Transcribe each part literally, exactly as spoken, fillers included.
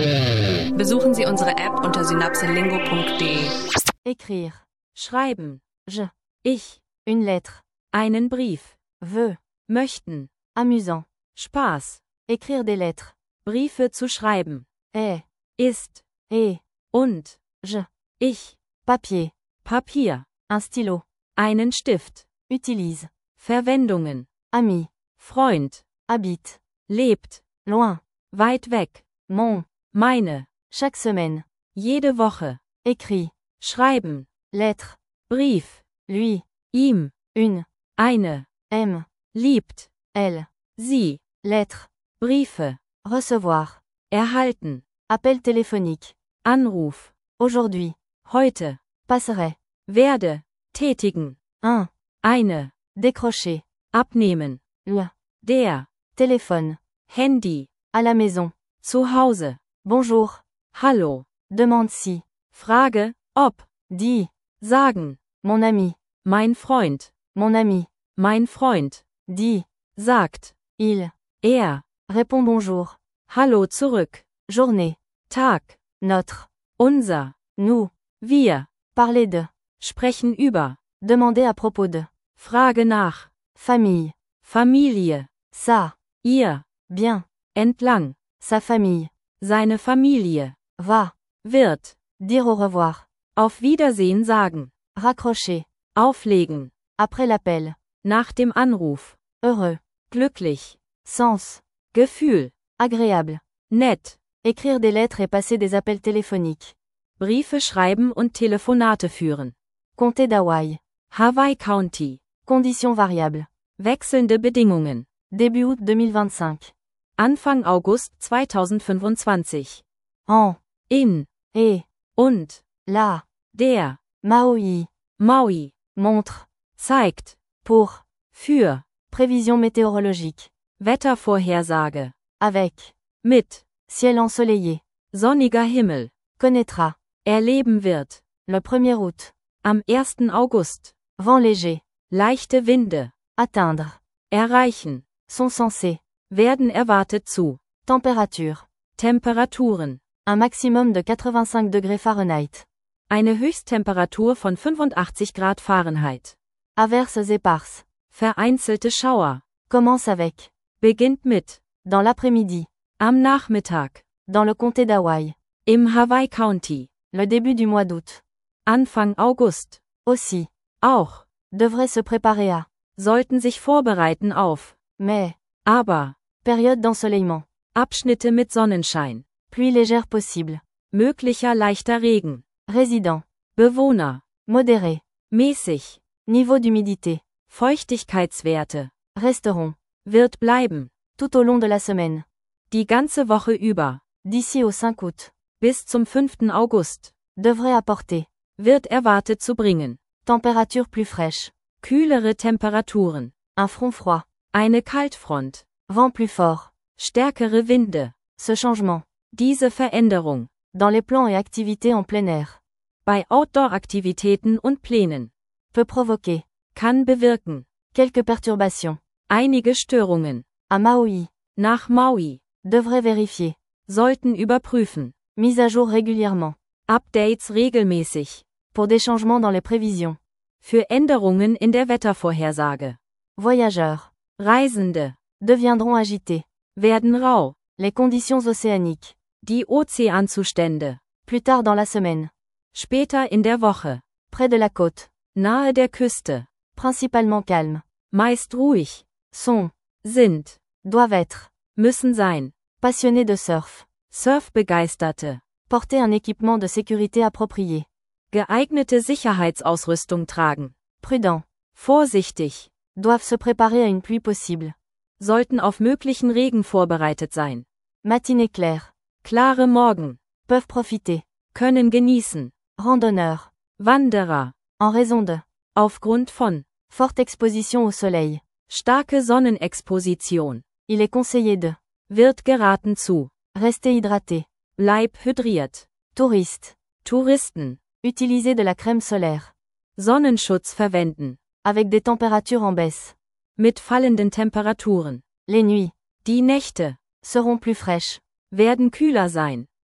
Besuchen Sie unsere App unter synapselingo punkt de. Écrire. Schreiben. Je. Ich. Une lettre. Einen Brief. Veux. Möchten. Amusant. Spaß. Écrire des lettres. Briefe zu schreiben. Est. Ist. Et. Und. Je. Ich. Papier. Papier. Un stylo. Einen Stift. Utilise. Verwendungen. Ami. Freund. Habite. Lebt. Loin. Weit weg. Mon. Meine. Chaque semaine. Jede Woche. Écrit. Schreiben. Lettre. Brief. Lui. Ihm. Une. Eine. Aime. Liebt. Elle. Sie. Lettre. Briefe. Recevoir. Erhalten. Appel téléphonique. Anruf. Aujourd'hui. Heute. Passerai. Werde. Tätigen. Un. Eine. Décrocher. Abnehmen. Le. Der. Téléphone. Handy. À la maison. Zu Hause. Bonjour. Hallo. Demande si. Frage, ob. Dis. Sagen. Mon ami. Mein Freund. Mon ami. Mein Freund. Dis. Sagt. Il. Er. Réponds bonjour. Hallo zurück. Journée. Tag. Notre. Unser. Nous. Wir. Parler de. Sprechen über. Demander à propos de. Frage nach. Famille. Familie. Ça. Ihr. Bien. Entlang. Sa famille. Seine Familie. Va. Wird. Dire au revoir. Auf Wiedersehen sagen. Raccrocher. Auflegen. Après l'appel. Nach dem Anruf. Heureux. Glücklich. Sens. Gefühl. Agréable. Nett. Écrire des lettres et passer des appels téléphoniques. Briefe schreiben und Telefonate führen. Comté d'Hawaï. Hawaii County. Conditions variables. Wechselnde Bedingungen. Début août deux mille vingt-cinq. Anfang August zweitausendfünfundzwanzig. En. In. Et. Und. La. Der. Maui. Maui. Montre. Zeigt. Pour. Für. Prévision météorologique. Wettervorhersage. Avec. Mit. Ciel ensoleillé. Sonniger Himmel. Connaîtra. Erleben wird. Le premier août. Am ersten August. Vent léger. Leichte Winde. Atteindre. Erreichen. Sont censés. Werden erwartet zu. Température. Temperaturen. Un maximum de quatre-vingt-cinq degrés Fahrenheit. Eine Höchsttemperatur von fünfundachtzig Grad Fahrenheit. Averses éparses. Vereinzelte Schauer. Commence avec. Beginnt mit. Dans l'après-midi. Am Nachmittag. Dans le comté d'Hawaï. Im Hawaii County. Le début du mois d'août. Anfang August. Aussi. Auch. Devrait se préparer à. Sollten sich vorbereiten auf. Mais. Aber. Période d'ensoleillement. Abschnitte mit Sonnenschein. Pluie légère possible. Möglicher leichter Regen. Résident. Bewohner. Modéré. Mäßig. Niveau d'humidité. Feuchtigkeitswerte. Resteront. Wird bleiben. Tout au long de la semaine. Die ganze Woche über. D'ici au cinq août. Bis zum fünften August. Devrait apporter. Wird erwartet zu bringen. Température plus fraîche. Kühlere Temperaturen. Un front froid. Eine Kaltfront. Vent plus fort. Stärkere Winde. Ce changement. Diese Veränderung. Dans les plans et activités en plein air. Bei Outdoor-Aktivitäten und Plänen. Peut provoquer. Kann bewirken. Quelques perturbations. Einige Störungen. À Maui. Nach Maui. Devrait vérifier. Sollten überprüfen. Mise à jour régulièrement. Updates regelmäßig. Pour des changements dans les prévisions. Für Änderungen in der Wettervorhersage. Voyageurs. Reisende. Deviendront agités. Werden rau. Les conditions océaniques. Die Ozeanzustände. Plus tard dans la semaine. Später in der Woche. Près de la côte. Nahe der Küste. Principalement calme. Meist ruhig. Sont. Sind. Doivent être. Müssen sein. Passionnés de surf. Surfbegeisterte. Porter un équipement de sécurité approprié. Geeignete Sicherheitsausrüstung tragen. Prudent. Vorsichtig. Doivent se préparer à une pluie possible. Sollten auf möglichen Regen vorbereitet sein. Matinée claire. Klare Morgen. Peuvent profiter. Können genießen. Randonneur. Wanderer. En raison de. Aufgrund von. Forte exposition au soleil. Starke Sonnenexposition. Il est conseillé de. Wird geraten zu. Rester hydraté. Bleib hydriert. Touriste. Touristen. Utiliser de la crème solaire. Sonnenschutz verwenden. Avec des températures en baisse. Mit fallenden Temperaturen. Les nuits. Die Nächte. Seront plus fraîches. Werden kühler sein.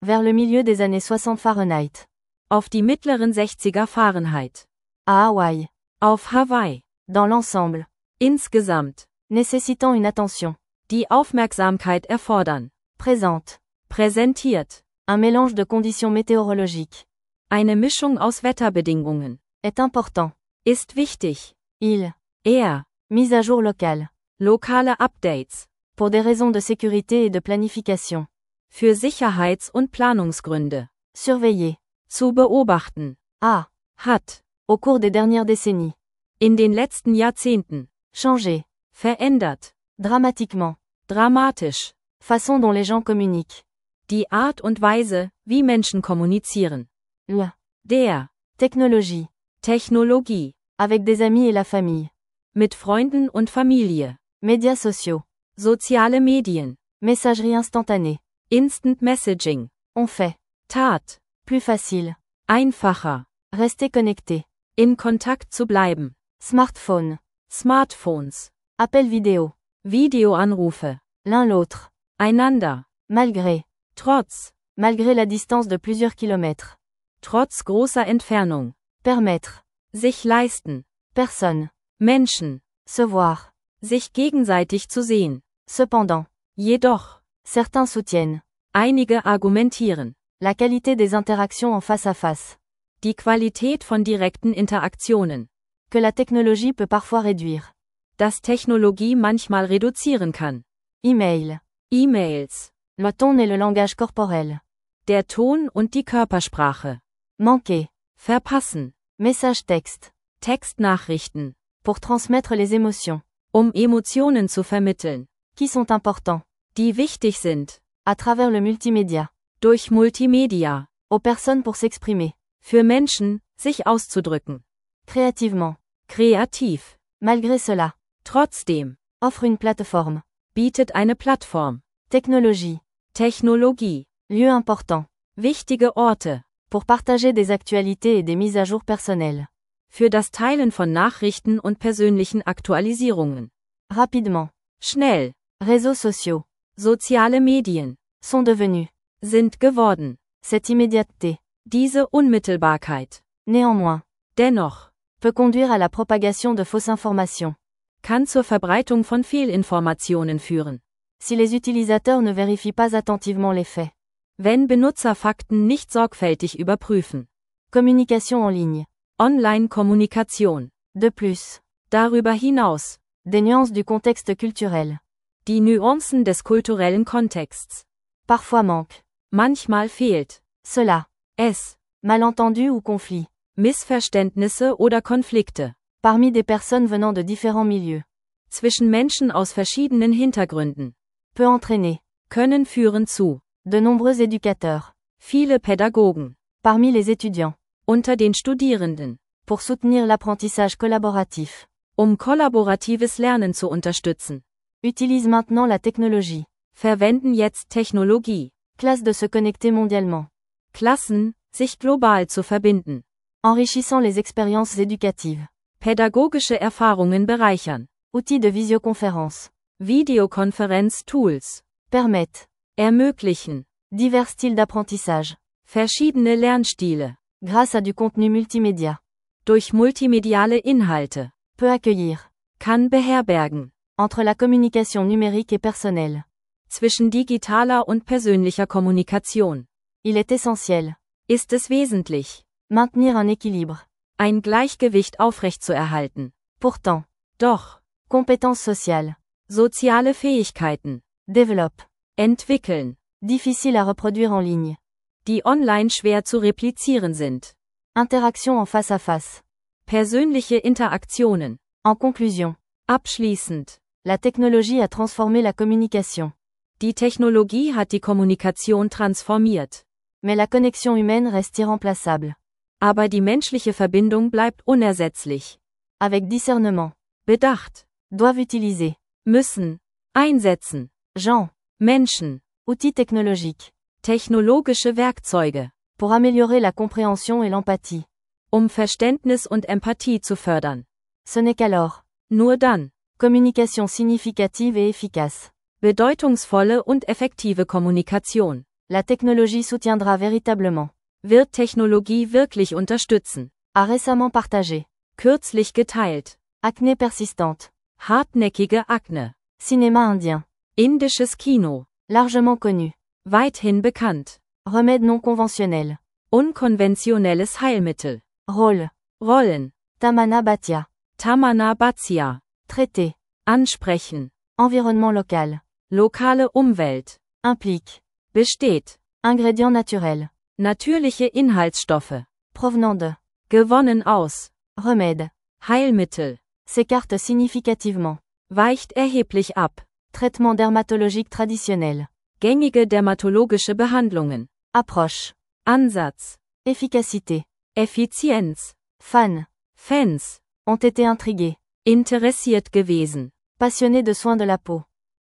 Vers le milieu des années soixante Fahrenheit. Auf die mittleren sechziger Fahrenheit. À Hawaï. Auf Hawaii. Dans l'ensemble. Insgesamt. Nécessitant une attention. Die Aufmerksamkeit erfordern. Présente. Präsentiert. Un mélange de conditions météorologiques. Eine Mischung aus Wetterbedingungen. Est important. Ist wichtig. Il. Er. Mise à jour locale. Lokale Updates. Pour des raisons de sécurité et de planification. Für Sicherheits- und Planungsgründe. Surveiller. Zu beobachten. A. Hat. Au cours des dernières décennies. In den letzten Jahrzehnten. Changer. Verändert. Dramatiquement. Dramatisch. Façon dont les gens communiquent. Die Art und Weise, wie Menschen kommunizieren. Le. Der. Technologie. Technologie. Avec des amis et la famille. Mit Freunden und Familie. Médias sociaux. Soziale Medien. Messagerie instantanée. Instant Messaging. On fait. Tat. Plus facile. Einfacher. Rester connecté. In Kontakt zu bleiben. Smartphone. Smartphones. Appel vidéo. Videoanrufe. L'un l'autre. Einander. Malgré. Trotz. Malgré la distance de plusieurs kilomètres. Trotz großer Entfernung. Permettre. Sich leisten. Personne. Menschen. Se voir. Sich gegenseitig zu sehen. Cependant. Jedoch. Certains soutiennent. Einige argumentieren. La qualité des interactions en face à face. Die Qualität von direkten Interaktionen. Que la technologie peut parfois réduire. Das Technologie manchmal reduzieren kann. Email. E-Mails. Le ton et le langage corporel. Der Ton und die Körpersprache. Manquer. Verpassen. Message texte. Textnachrichten. Pour transmettre les émotions. Um Emotionen zu vermitteln. Qui sont importants. Die wichtig sind. À travers le multimédia. Durch Multimedia. Aux personnes pour s'exprimer. Für Menschen, sich auszudrücken. Créativement. Kreativ. Malgré cela. Trotzdem. Offre une plateforme. Bietet eine Plattform. Technologie. Technologie. Lieu important. Wichtige Orte. Pour partager des actualités et des mises à jour personnelles. Für das Teilen von Nachrichten und persönlichen Aktualisierungen. Rapidement. Schnell. Réseaux sociaux. Soziale Medien. Sont devenus. Sind geworden. Cette immédiateté. Diese Unmittelbarkeit. Néanmoins. Dennoch. Peut conduire à la propagation de fausses informations. Kann zur Verbreitung von Fehlinformationen führen. Si les utilisateurs ne vérifient pas attentivement les faits. Wenn Benutzer Fakten nicht sorgfältig überprüfen. Communication en ligne. Online-Kommunikation. De plus. Darüber hinaus. Des nuances du contexte culturel. Die Nuancen des kulturellen Kontexts. Parfois manque. Manchmal fehlt. Cela. Es. Malentendu ou conflit. Missverständnisse oder Konflikte. Parmi des personnes venant de différents milieux. Zwischen Menschen aus verschiedenen Hintergründen. Peut entraîner. Können führen zu. De nombreux éducateurs. Viele Pädagogen. Parmi les étudiants. Unter den Studierenden. Pour soutenir l'apprentissage collaboratif. Um kollaboratives Lernen zu unterstützen. Utilise maintenant la technologie. Verwenden jetzt Technologie. Classe de se connecter mondialement. Klassen, sich global zu verbinden. Enrichissant les expériences éducatives. Pädagogische Erfahrungen bereichern. Outils de visioconférence. Videokonferenz-Tools. Permettent. Ermöglichen. Divers styles d'apprentissage. Verschiedene Lernstile. Grâce à du contenu multimédia. Durch multimediale Inhalte. Peut accueillir. Kann beherbergen. Entre la communication numérique et personnelle. Zwischen digitaler und persönlicher Kommunikation. Il est essentiel. Ist es wesentlich. Maintenir un équilibre. Ein Gleichgewicht aufrechtzuerhalten. Pourtant. Doch. Compétences sociales. Soziale Fähigkeiten. Développe. Entwickeln. Difficile à reproduire en ligne. Die online schwer zu replizieren sind. Interaction en face à face. Persönliche Interaktionen. En conclusion. Abschließend. La technologie a transformé la communication. Die Technologie hat die Kommunikation transformiert. Mais la connexion humaine reste irremplaçable. Aber die menschliche Verbindung bleibt unersetzlich. Avec discernement. Bedacht. Doivent utiliser. Müssen. Einsetzen. Gens. Menschen. Outils technologiques. Technologische Werkzeuge. Pour améliorer la compréhension et l'empathie. Um Verständnis und Empathie zu fördern. Ce n'est qu'alors. Nur dann. Communication significative et efficace. Bedeutungsvolle und effektive Kommunikation. La technologie soutiendra véritablement. Wird Technologie wirklich unterstützen? A récemment partagé. Kürzlich geteilt. Acné persistante. Hartnäckige Akne. Cinéma indien. Indisches Kino. Largement connu. Weithin bekannt. Remède non conventionnel. Unkonventionelles Heilmittel. Rôle. Rollen. Tamana Bhatia. Tamana Bhatia. Traité. Ansprechen. Environnement local. Lokale Umwelt. Implique. Besteht. Ingrédients naturels. Natürliche Inhaltsstoffe. Provenant de. Gewonnen aus. Remède. Heilmittel. S'écarte significativement. Weicht erheblich ab. Traitement dermatologique traditionnel. Gängige dermatologische Behandlungen. Approche. Ansatz. Efficacité. Effizienz. Fans. Fans. Ont été intrigués. Interessiert gewesen. Passionnés de soins de la peau.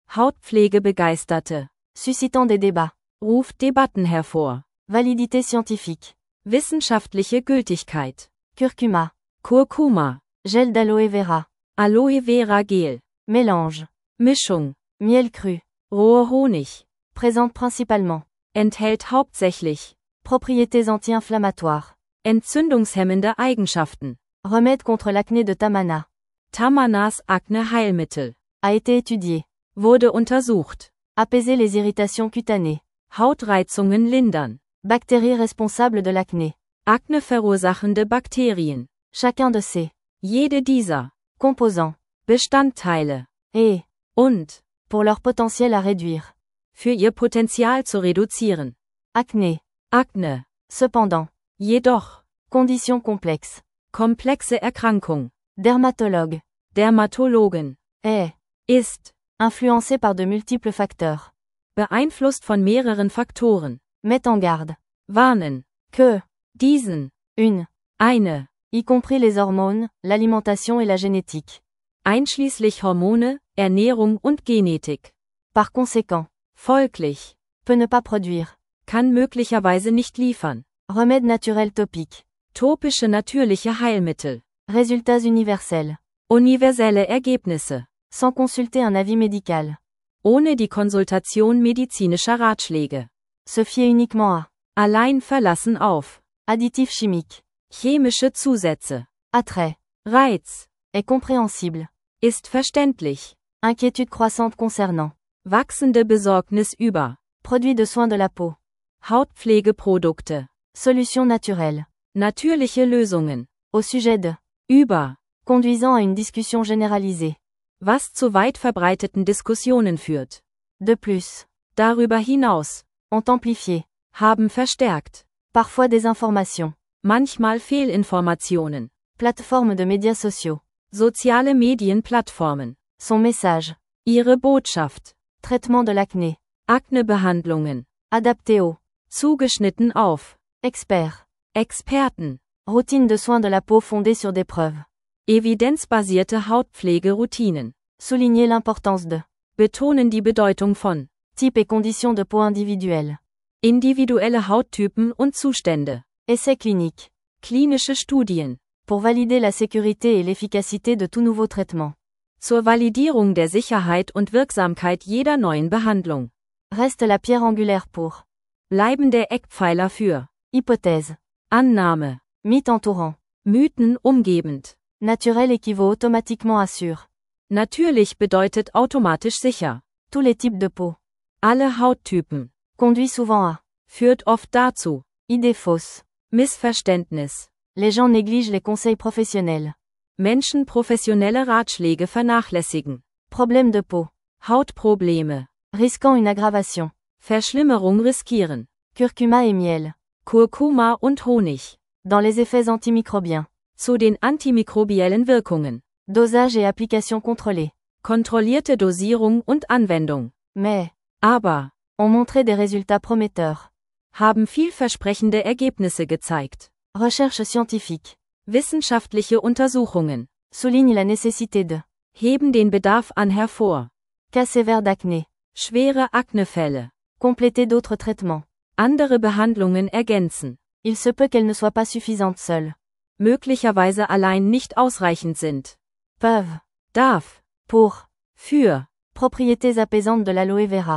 Hautpflegebegeisterte. Suscitant des débats. Ruft Debatten hervor. Validité scientifique. Wissenschaftliche Gültigkeit. Curcuma. Kurkuma. Gel d'aloe vera. Aloe Vera Gel. Mélange. Mischung. Miel cru. Roher Honig. Présente principalement. Enthält hauptsächlich. Propriétés anti-inflammatoires. Entzündungshemmende Eigenschaften. Remède contre l'acné de Tamana. Tamanas Akne-Heilmittel. A été étudié. Wurde untersucht. Apaiser les irritations cutanées. Hautreizungen lindern. Bactéries responsables de l'acné. Akne verursachende Bakterien. Chacun de ces Jede dieser composants. Bestandteile. Et, Und pour leur potentiel à réduire. für ihr Potenzial zu reduzieren. Acné. Akne. Cependant. Jedoch. Condition complexe. Komplexe Erkrankung. Dermatologue. Dermatologen. Est. Ist. Influencé par de multiples facteurs. Beeinflusst von mehreren Faktoren. Met en garde. Warnen. Que. Diesen. Une. Eine. Y compris les hormones, l'alimentation et la génétique. Einschließlich Hormone, Ernährung und Genetik. Par conséquent. Folglich. Peut ne pas produire. Kann möglicherweise nicht liefern. Remède naturel topique. Topische natürliche Heilmittel. Résultats universels. Universelle Ergebnisse. Sans consulter un avis médical. Ohne die Konsultation medizinischer Ratschläge. Se fier uniquement à. Allein verlassen auf. Additifs chimiques. Chemische Zusätze. Attrait. Reiz. Est compréhensible. Ist verständlich. Inquiétude croissante concernant. Wachsende Besorgnis über. Produits de soins de la peau. Hautpflegeprodukte. Solutions naturelles. Natürliche Lösungen. Au sujet de. Über. Conduisant à une discussion généralisée. Was zu weit verbreiteten Diskussionen führt. De plus. Darüber hinaus. Ont amplifié. Haben verstärkt. Parfois des informations. Manchmal Fehlinformationen. Plateformes de médias sociaux. Soziale Medienplattformen. Son message. Ihre Botschaft. Traitement de l'acné. Aknebehandlungen. Adapté au. Zugeschnitten auf. Expert. Experten. Routine de soins de la peau fondée sur des preuves. Evidenzbasierte Hautpflegeroutinen. Souligner l'importance de. Betonen die Bedeutung von. Type et conditions de peau individuelles. Individuelle Hauttypen und Zustände. Essais cliniques. Klinische Studien. Pour valider la sécurité et l'efficacité de tout nouveau traitement. Zur Validierung der Sicherheit und Wirksamkeit jeder neuen Behandlung. Reste la pierre angulaire pour. Bleiben der Eckpfeiler für. Hypothèse. Annahme. Mythe entourant. Mythen umgebend. Naturel équivaut automatiquement à sûr. Natürlich bedeutet automatisch sicher. Tous les types de peau. Alle Hauttypen. Conduit souvent à. Führt oft dazu. Idée fausse. Missverständnis. Les gens négligent les conseils professionnels. Menschen professionelle Ratschläge vernachlässigen. Problème de peau. Hautprobleme. Risquant une aggravation. Verschlimmerung riskieren. Curcuma et miel. Kurkuma und Honig. Dans les effets antimicrobiens. Zu den antimikrobiellen Wirkungen. Dosage et application contrôlée. Kontrollierte Dosierung und Anwendung. Mais. Aber. Ont montré des résultats prometteurs. Haben vielversprechende Ergebnisse gezeigt. Recherche scientifique. Wissenschaftliche Untersuchungen. Souligne la nécessité de. Heben den Bedarf an hervor. Cas sévère d'acné. Schwere Aknefälle. Compléter d'autres traitements. Andere Behandlungen ergänzen. Il se peut qu'elles ne soient pas suffisantes seules. Möglicherweise allein nicht ausreichend sind. Peuvent. Darf. Pour. Für. Propriétés apaisantes de l'aloe vera.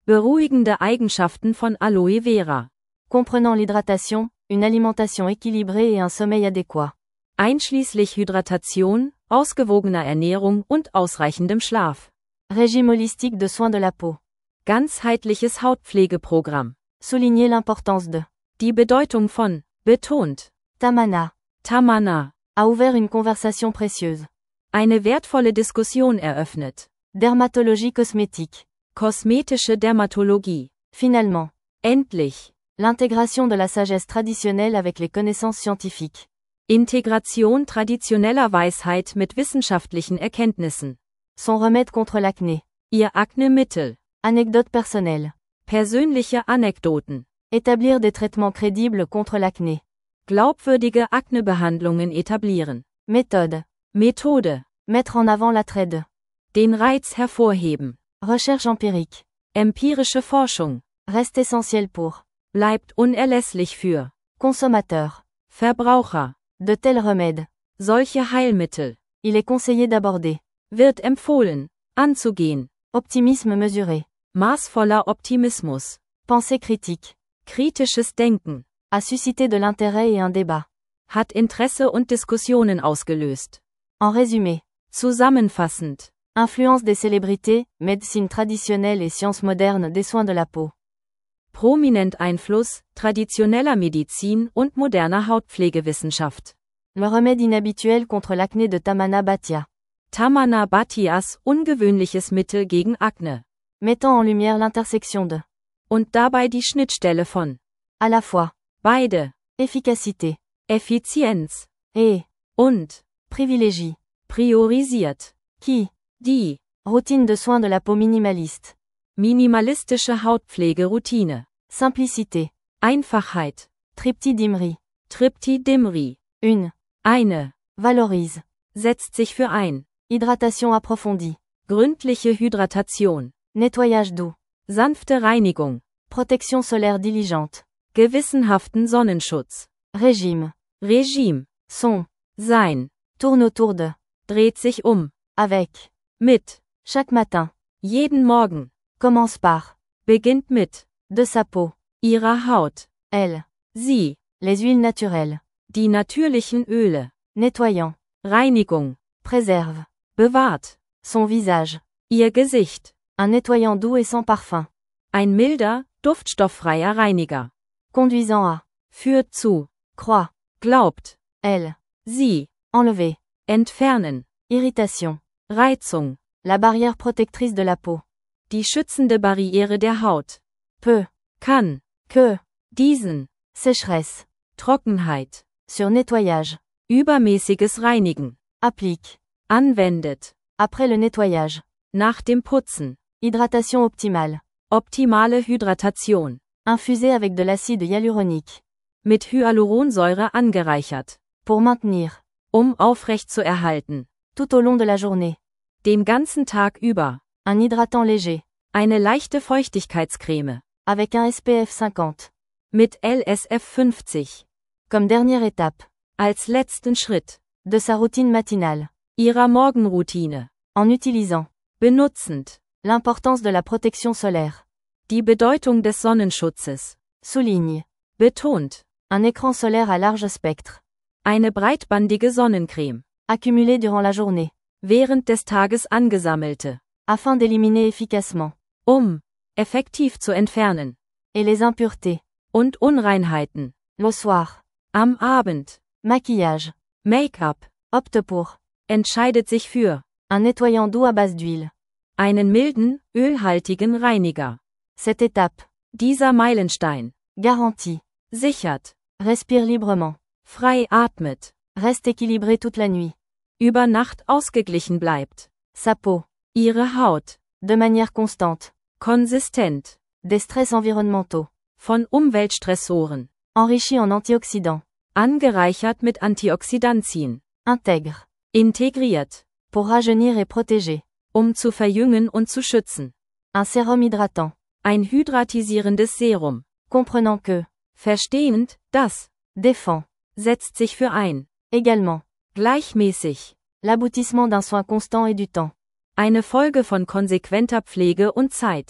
Beruhigende Eigenschaften von Aloe Vera. Comprenant l'hydratation, une alimentation équilibrée et un sommeil adéquat. Einschließlich Hydratation, ausgewogener Ernährung und ausreichendem Schlaf. Régime holistique de soins de la peau. Ganzheitliches Hautpflegeprogramm. Souligner l'importance de. Die Bedeutung von, betont. Tamana. Tamana. A ouvert une conversation précieuse. Eine wertvolle Diskussion eröffnet. Dermatologie cosmétique. Kosmetische Dermatologie. Finalement. Endlich. L'intégration de la sagesse traditionnelle avec les connaissances scientifiques. Integration traditioneller Weisheit mit wissenschaftlichen Erkenntnissen. Son remède contre l'acné. Ihr Aknemittel. Anecdote personnelle. Persönliche Anekdoten. Établir des traitements crédibles contre l'acné. Glaubwürdige Aknebehandlungen etablieren. Méthode. Methode. Mettre en avant l'attrait de. Den Reiz hervorheben. Recherche empirique. Empirische Forschung. Reste essentiel pour. Bleibt unerlässlich für. Consommateur. Verbraucher. De tels remèdes. Solche Heilmittel. Il est conseillé d'aborder. Wird empfohlen. Anzugehen. Optimisme mesuré. Maßvoller Optimismus. Pensée critique. Kritisches Denken. A suscité de l'intérêt et un débat. Hat Interesse und Diskussionen ausgelöst. En résumé. Zusammenfassend. Influence des célébrités, médecine traditionnelle et sciences modernes des soins de la peau. Prominent Einfluss, traditioneller Medizin und moderner Hautpflegewissenschaft. Le remède inhabituel contre l'acné de Tamana Bhatia. Tamana Bhatias ungewöhnliches Mittel gegen Akne. Mettant en lumière l'intersection de. Und dabei die Schnittstelle von. À la fois. Beide. Efficacité. Effizienz. Et. Und. Privilégie. Priorisiert. Qui. Die. Routine de soins de la peau minimaliste. Minimalistische Hautpflegeroutine. Simplicité. Einfachheit. Triptyque d'Imri. Triptyque d'Imri. Une. Eine. Valorise. Setzt sich für ein. Hydratation approfondie. Gründliche Hydratation. Nettoyage doux. Sanfte Reinigung. Protection solaire diligente. Gewissenhaften Sonnenschutz. Régime. Regime. Son. Sein. Tourne autour de. Dreht sich um. Avec. Mit. Chaque matin. Jeden Morgen. Commence par. Beginnt mit. De sa peau. Ihrer Haut. Elle. Sie. Les huiles naturelles. Die natürlichen Öle. Nettoyant. Reinigung. Préserve. Bewahrt. Son visage. Ihr Gesicht. Un nettoyant doux et sans parfum. Ein milder, duftstofffreier Reiniger. Conduisant à. Führt zu. Croix. Glaubt. Elle. Sie. Enlever. Entfernen. Irritation. Reizung. La barrière protectrice de la peau. Die schützende Barriere der Haut. Peut. Kann. Que. Diesen. Sécheresse. Trockenheit. Sur nettoyage. Übermäßiges Reinigen. Applique. Anwendet. Après le nettoyage. Nach dem Putzen. Hydratation optimale. Optimale Hydratation. Infusée avec de l'acide hyaluronique. Mit Hyaluronsäure angereichert. Pour maintenir. Um aufrecht zu erhalten. Tout au long de la journée. Den ganzen Tag über. Un hydratant léger. Eine leichte Feuchtigkeitscreme. Avec un S P F cinquante. Mit L S F fünfzig. Comme dernière étape. Als letzten Schritt. De sa routine matinale. Ihrer Morgenroutine. En utilisant. Benutzend. L'importance de la protection solaire. Die Bedeutung des Sonnenschutzes. Souligne. Betont. Un écran solaire à large spectre. Eine breitbandige Sonnencreme. Accumulée durant la journée. Während des Tages angesammelte. Afin d'éliminer efficacement. Um. Effektiv zu entfernen. Et les impuretés. Und Unreinheiten. Le soir. Am Abend. Maquillage. Make-up. Opte pour. Entscheidet sich für. Un nettoyant doux à base d'huile. Einen milden, ölhaltigen Reiniger. Cette étape. Dieser Meilenstein. Garantie. Sichert. Respire librement. Frei atmet. Reste équilibré toute la nuit. Über Nacht ausgeglichen bleibt. Sa peau. Ihre Haut. De manière constante. Konsistent. Des stress environnementaux. Von Umweltstressoren. Enrichi en antioxydants. Angereichert mit Antioxidantien. Intègre. Integriert. Pour rajeunir et protéger. Um zu verjüngen und zu schützen. Un sérum hydratant. Ein hydratisierendes Serum. Comprenant que. Verstehend, das. Défend. Setzt sich für ein. Également. Gleichmäßig. L'aboutissement d'un soin constant et du temps. Eine Folge von konsequenter Pflege und Zeit.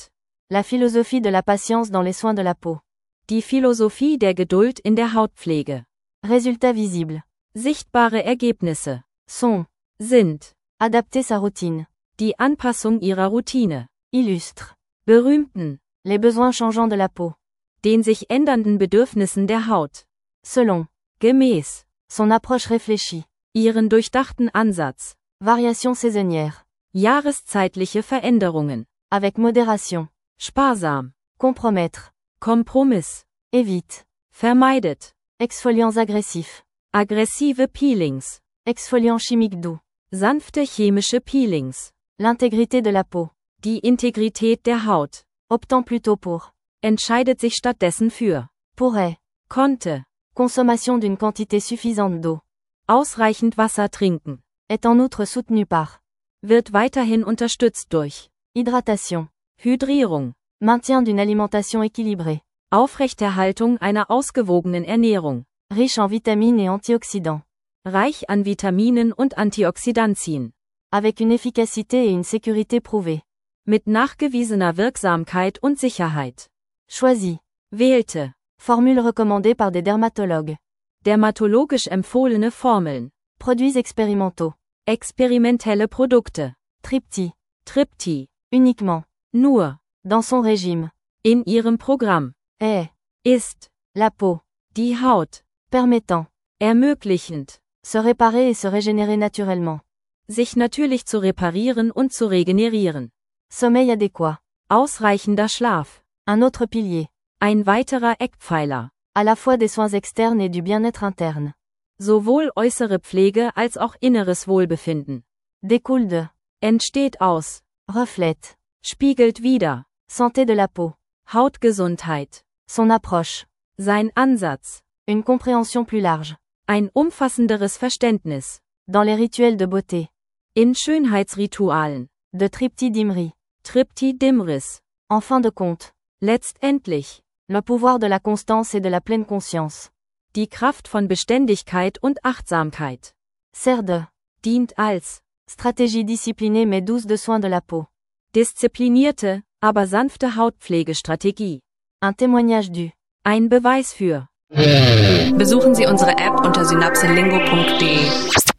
La philosophie de la patience dans les soins de la peau. Die Philosophie der Geduld in der Hautpflege. Résultats visibles. Sichtbare Ergebnisse. Sont. Sind. Adapter sa routine. Die Anpassung ihrer Routine. Illustre. Berühmten. Les besoins changeants de la peau. Den sich ändernden Bedürfnissen der Haut. Selon. Gemäß. Son approche réfléchie. Ihren durchdachten Ansatz. Variation saisonnière. Jahreszeitliche Veränderungen. Avec modération. Sparsam. Compromettre. Kompromiss. Évite. Vermeidet. Exfoliants agressifs. Aggressive Peelings. Exfoliants chimiques doux. Sanfte chemische Peelings. L'intégrité de la peau. Die Integrität der Haut. Optant plutôt pour. Entscheidet sich stattdessen für. Pourrait. Konnte. Consommation d'une quantité suffisante d'eau. Ausreichend Wasser trinken. Est en outre soutenu par. Wird weiterhin unterstützt durch. Hydratation. Hydrierung. Maintien d'une alimentation équilibrée. Aufrechterhaltung einer ausgewogenen Ernährung. Riche en vitamines et antioxydants. Reich an Vitaminen und Antioxidantien. Avec une efficacité et une sécurité prouvées. Mit nachgewiesener Wirksamkeit und Sicherheit. Choisi. Wählte. Formule recommandée par des dermatologues. Dermatologisch empfohlene Formeln. Produits expérimentaux. Experimentelle Produkte. Tripti. Tripti. Uniquement. Nur. Dans son régime. In ihrem Programm. Est. Ist. La peau. Die Haut. Permettant. Ermöglichend. Se réparer et se régénérer naturellement. Sich natürlich zu reparieren und zu regenerieren. Sommeil adéquat. Ausreichender Schlaf. Un autre pilier. Ein weiterer Eckpfeiler. À la fois des soins externes et du bien-être interne. Sowohl äußere Pflege als auch inneres Wohlbefinden. Découle de. Entsteht aus. Reflète. Spiegelt wider. Santé de la peau. Hautgesundheit. Son approche. Sein Ansatz. Une compréhension plus large. Ein umfassenderes Verständnis. Dans les rituels de beauté. In Schönheitsritualen. De Tripti d'Imri. Tripti d'Imris. En fin de compte. Letztendlich. Le pouvoir de la constance et de la pleine conscience. Die Kraft von Beständigkeit und Achtsamkeit. Sert de. Dient als. Stratégie disciplinée mais douce de soins de la peau. Disziplinierte, aber sanfte Hautpflegestrategie. Un témoignage du. Ein Beweis für. Besuchen Sie unsere App unter synapselingo punkt de.